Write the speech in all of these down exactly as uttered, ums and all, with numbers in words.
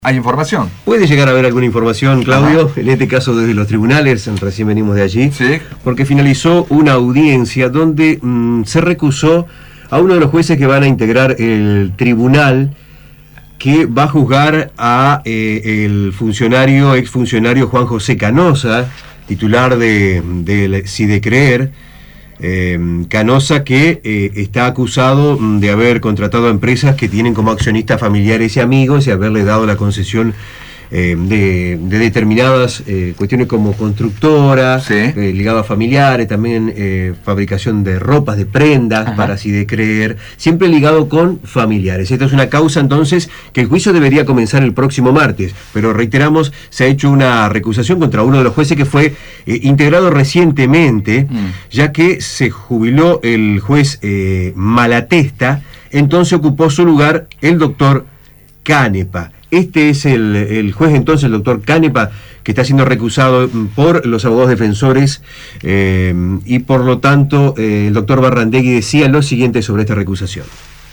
Hay información. Puede llegar a haber alguna información, Claudio, Ajá. en este caso desde los tribunales, recién venimos de allí, sí. porque finalizó una audiencia donde mmm, se recusó a uno de los jueces que van a integrar el tribunal que va a juzgar a eh, el funcionario, exfuncionario Juan José Canosa, titular de, de Sidecreer. Eh, Canosa que eh, está acusado de haber contratado a empresas que tienen como accionistas familiares y amigos y haberle dado la concesión eh, de, de determinadas eh, cuestiones como constructora, sí. eh, ligado a familiares, también eh, fabricación de ropas, de prendas, Ajá. para Sidecreer, siempre ligado con familiares. Esta es una causa entonces que el juicio debería comenzar el próximo martes, pero reiteramos, se ha hecho una recusación contra uno de los jueces que fue eh, integrado recientemente, mm. ya que se jubiló el juez eh, Malatesta, entonces ocupó su lugar el doctor Canepa. Este es el, el juez entonces, el doctor Canepa, que está siendo recusado por los abogados defensores eh, y por lo tanto eh, el doctor Barrandegui decía lo siguiente sobre esta recusación.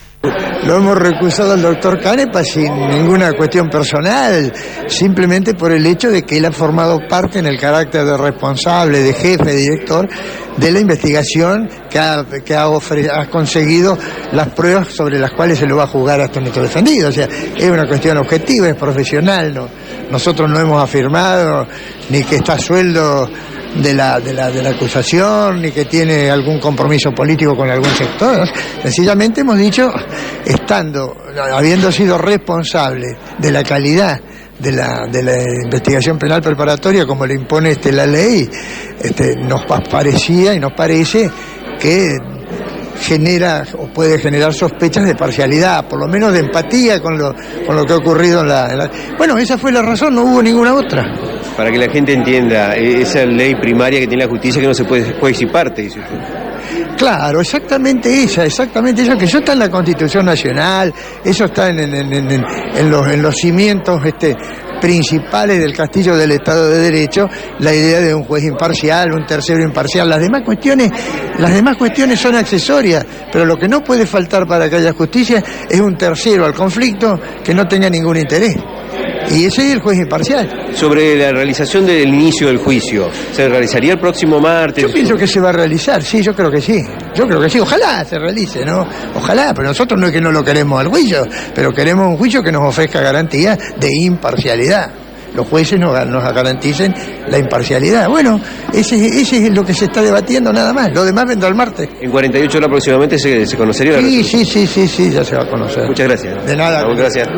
Lo hemos recusado al doctor Canepa sin ninguna cuestión personal, simplemente por el hecho de que él ha formado parte en el carácter de responsable, de jefe, de director de la investigación que ha, que ha, ofre, ha conseguido las pruebas sobre las cuales se lo va a juzgar hasta nuestro defendido. O sea, es una cuestión objetiva, es profesional, ¿no? Nosotros no hemos afirmado ni que está a sueldo de la, de la, de la acusación, ni que tiene algún compromiso político con algún sector, ¿no? Sencillamente hemos dicho, estando, habiendo sido responsable de la calidad de la, de la investigación penal preparatoria como le impone este, la ley, este, nos parecía y nos parece que genera o puede generar sospechas de parcialidad, por lo menos de empatía con lo, con lo que ha ocurrido en la, en la... Bueno, esa fue la razón, no hubo ninguna otra. Para que la gente entienda, esa ley primaria que tiene la justicia que no se puede juez y parte, dice usted. Claro, exactamente esa, exactamente esa, que eso está en la Constitución Nacional, eso está en, en, en, en, en, los, en los cimientos este, principales del castillo del Estado de Derecho, la idea de un juez imparcial, un tercero imparcial. Las demás cuestiones, las demás cuestiones son accesorias, pero lo que no puede faltar para que haya justicia es un tercero al conflicto que no tenga ningún interés. Y ese es el juez imparcial. Sobre la realización del inicio del juicio, ¿se realizaría el próximo martes? Yo pienso que se va a realizar, sí, yo creo que sí. Yo creo que sí, ojalá se realice, ¿no? Ojalá, pero nosotros no es que no lo queremos al juicio, pero queremos un juicio que nos ofrezca garantías de imparcialidad. Los jueces nos, nos garanticen la imparcialidad. Bueno, ese, ese es lo que se está debatiendo nada más. Lo demás vendrá el martes. En cuarenta y ocho horas aproximadamente se, se conocería la Sí, sí, sí, sí, sí, ya se va a conocer. Muchas gracias. De nada. Vamos, gracias.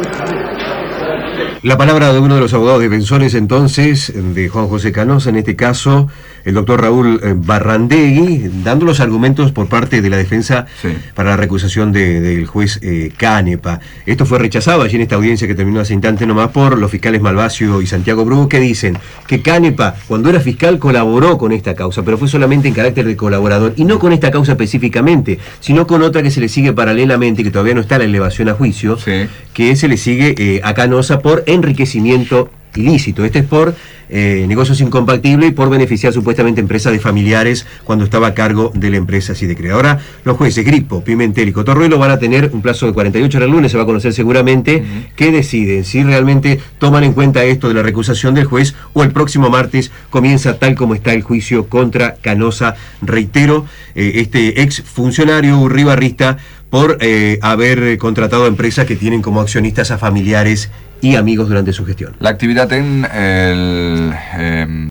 La palabra de uno de los abogados defensores entonces, de Juan José Canosa, en este caso, el doctor Raúl Barrandegui, dando los argumentos por parte de la defensa sí. para la recusación de, del juez eh, Canepa. Esto fue rechazado allí en esta audiencia que terminó hace instante nomás por los fiscales Malvacio y Santiago Bru, que dicen que Canepa, cuando era fiscal, colaboró con esta causa, pero fue solamente en carácter de colaborador, y no con esta causa específicamente, sino con otra que se le sigue paralelamente, que todavía no está la elevación a juicio, sí. que se le sigue eh, a Canosa por enriquecimiento ilícito. Este es por eh, negocios incompatibles y por beneficiar supuestamente empresas de familiares cuando estaba a cargo de la empresa Sidecreer. Ahora los jueces Gripo, Pimentel y Cotorruelo van a tener un plazo de cuarenta y ocho horas el lunes, se va a conocer seguramente uh-huh. que deciden si realmente toman en cuenta esto de la recusación del juez o el próximo martes comienza tal como está el juicio contra Canosa. Reitero, eh, este ex funcionario urribarrista por eh, haber contratado a empresas que tienen como accionistas a familiares y amigos durante su gestión. La actividad en el... Eh...